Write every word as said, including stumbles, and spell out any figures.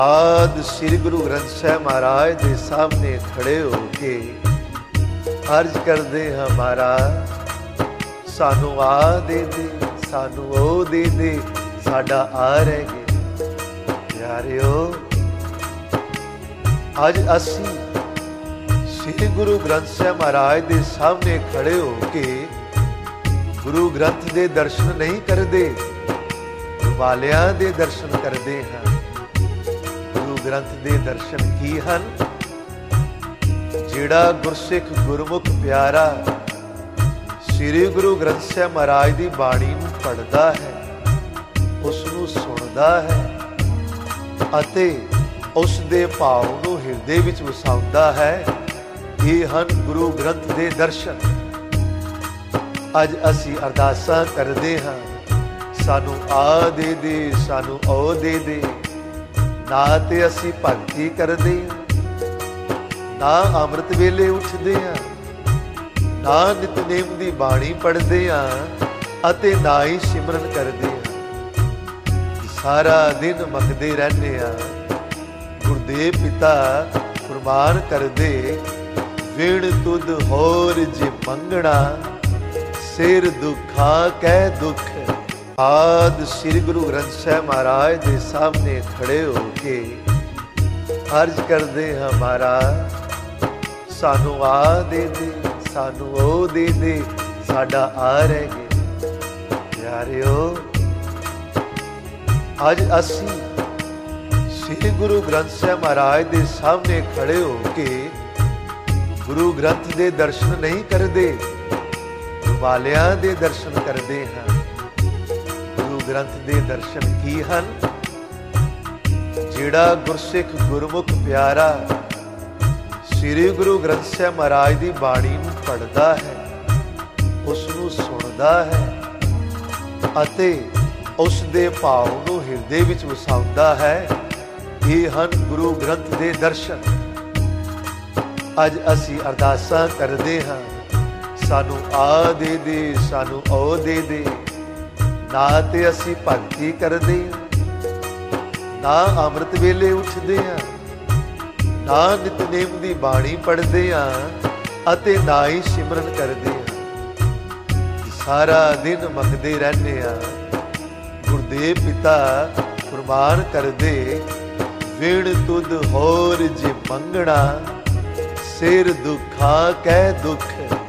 ਆਦ ਸ੍ਰੀ ਗੁਰੂ ਗ੍ਰੰਥ ਸਾਹਿਬ ਮਹਾਰਾਜ ਦੇ ਸਾਹਮਣੇ ਖੜੇ ਹੋ ਕੇ ਅਰਜ਼ ਕਰਦੇ ਹਾਂ, ਮਹਾਰਾਜ ਸਾਨੂੰ ਆ ਦੇ ਦੇ, ਸਾਨੂੰ ਉਹ ਦੇ ਦੇ, ਸਾਡਾ ਆ ਰਹਿ ਗਿਆ। ਪਿਆਰਿਓ, ਅੱਜ ਅਸੀਂ ਸ੍ਰੀ ਗੁਰੂ ਗ੍ਰੰਥ ਸਾਹਿਬ ਮਹਾਰਾਜ ਦੇ ਸਾਹਮਣੇ ਖੜੇ ਹੋ ਕੇ ਗੁਰੂ ਗ੍ਰੰਥ ਦੇ ਦਰਸ਼ਨ ਨਹੀਂ ਕਰਦੇ, ਵਾਲਿਆਂ ਦੇ ਦਰਸ਼ਨ ਕਰਦੇ ਹਾਂ। ਗੁਰੂ ਗ੍ਰੰਥ ਦੇ ਦਰਸ਼ਨ ਕੀ ਹਨ? ਜਿਹੜਾ ਗੁਰਸਿੱਖ ਗੁਰਮੁਖ ਪਿਆਰਾ ਸ੍ਰੀ ਗੁਰੂ ਗ੍ਰੰਥ ਸਾਹਿਬ ਮਹਾਰਾਜ ਦੀ ਬਾਣੀ ਨੂੰ ਪੜ੍ਹਦਾ ਹੈ, ਉਸ ਨੂੰ ਸੁਣਦਾ ਹੈ ਅਤੇ ਉਸ ਦੇ ਭਾਵ ਨੂੰ ਹਿਰਦੇ ਵਿੱਚ ਵਸਾਉਂਦਾ ਹੈ, ਇਹ ਹਨ ਗੁਰੂ ਗ੍ਰੰਥ ਦੇ ਦਰਸ਼ਨ। ਅੱਜ ਅਸੀਂ ਅਰਦਾਸਾਂ ਕਰਦੇ ਹਾਂ, ਸਾਨੂੰ ਆ ਦੇ ਦੇ, ਸਾਨੂੰ ਉਹ ਦੇ ਦੇ। ਨਾ ਤੇ ਅਸੀਂ ਭਗਤੀ ਕਰਦੇ ਹਾਂ, ਨਾ ਅੰਮ੍ਰਿਤ ਵੇਲੇ ਉੱਠਦੇ ਹਾਂ, ਨਾ ਨਿਤਨੇਮ ਦੀ ਬਾਣੀ ਪੜ੍ਹਦੇ ਹਾਂ ਅਤੇ ਨਾ ਹੀ ਸਿਮਰਨ ਕਰਦੇ ਹਾਂ। ਸਾਰਾ ਦਿਨ ਮੰਗਦੇ ਰਹਿੰਦੇ ਹਾਂ। ਗੁਰਦੇਵ ਪਿਤਾ ਕੁਰਬਾਨ ਕਰਦੇ, ਵਿਣ ਤੁਧ ਹੋਰ ਜੇ ਮੰਗਣਾ, ਸਿਰ ਦੁਖਾ ਕਹਿ ਦੁੱਖ। ਆਦ ਸ੍ਰੀ ਗੁਰੂ ਗ੍ਰੰਥ ਸਾਹਿਬ ਮਹਾਰਾਜ ਦੇ ਸਾਹਮਣੇ ਖੜੇ ਹੋ ਕੇ ਅਰਜ਼ ਕਰਦੇ ਹਾਂ, ਮਹਾਰਾਜ ਸਾਨੂੰ ਆ ਦੇ ਦੇ, ਸਾਨੂੰ ਉਹ ਦੇ ਦੇ, ਸਾਡਾ ਆ ਰਹਿ ਗਿਆ। ਪਿਆਰਿਓ, ਅੱਜ ਅਸੀਂ ਸ੍ਰੀ ਗੁਰੂ ਗ੍ਰੰਥ ਸਾਹਿਬ ਮਹਾਰਾਜ ਦੇ ਸਾਹਮਣੇ ਖੜੇ ਹੋ ਕੇ ਗੁਰੂ ਗ੍ਰੰਥ ਦੇ ਦਰਸ਼ਨ ਨਹੀਂ ਕਰਦੇ, ਵਾਲਿਆਂ ਦੇ ਦਰਸ਼ਨ ਕਰਦੇ ਹਾਂ। ਗੁਰੂ ਗ੍ਰੰਥ ਦੇ ਦਰਸ਼ਨ ਕੀ ਹਨ? ਜਿਹੜਾ ਗੁਰਸਿੱਖ ਗੁਰਮੁਖ ਪਿਆਰਾ ਸ੍ਰੀ ਗੁਰੂ ਗ੍ਰੰਥ ਸਾਹਿਬ ਮਹਾਰਾਜ ਦੀ ਬਾਣੀ ਨੂੰ ਪੜ੍ਹਦਾ ਹੈ, ਉਸ ਨੂੰ ਸੁਣਦਾ ਹੈ ਅਤੇ ਉਸ ਦੇ ਭਾਵ ਨੂੰ ਹਿਰਦੇ ਵਿੱਚ ਵਸਾਉਂਦਾ ਹੈ, ਇਹ ਹਨ ਗੁਰੂ ਗ੍ਰੰਥ ਦੇ ਦਰਸ਼ਨ। ਅੱਜ ਅਸੀਂ ਅਰਦਾਸਾਂ ਕਰਦੇ ਹਾਂ, ਸਾਨੂੰ ਆ ਦੇ ਦੇ, ਸਾਨੂੰ ਉਹ ਦੇ ਦੇ। ਨਾ ਤੇ ਅਸੀਂ ਭਗਤੀ ਕਰਦੇ ਹਾਂ, ਨਾ ਅੰਮ੍ਰਿਤ ਵੇਲੇ ਉੱਠਦੇ ਹਾਂ, ਨਾ ਨਿਤਨੇਮ ਦੀ ਬਾਣੀ ਪੜ੍ਹਦੇ ਹਾਂ ਅਤੇ ਨਾ ਹੀ ਸਿਮਰਨ ਕਰਦੇ ਹਾਂ। ਸਾਰਾ ਦਿਨ ਮੰਗਦੇ ਰਹਿੰਦੇ ਹਾਂ। ਗੁਰਦੇਵ ਪਿਤਾ ਕੁਰਬਾਨ ਕਰਦੇ, ਵਿਣ ਤੁਧ ਹੋਰ ਜੇ ਮੰਗਣਾ, ਸਿਰ ਦੁਖਾ ਕਹਿ ਦੁੱਖ।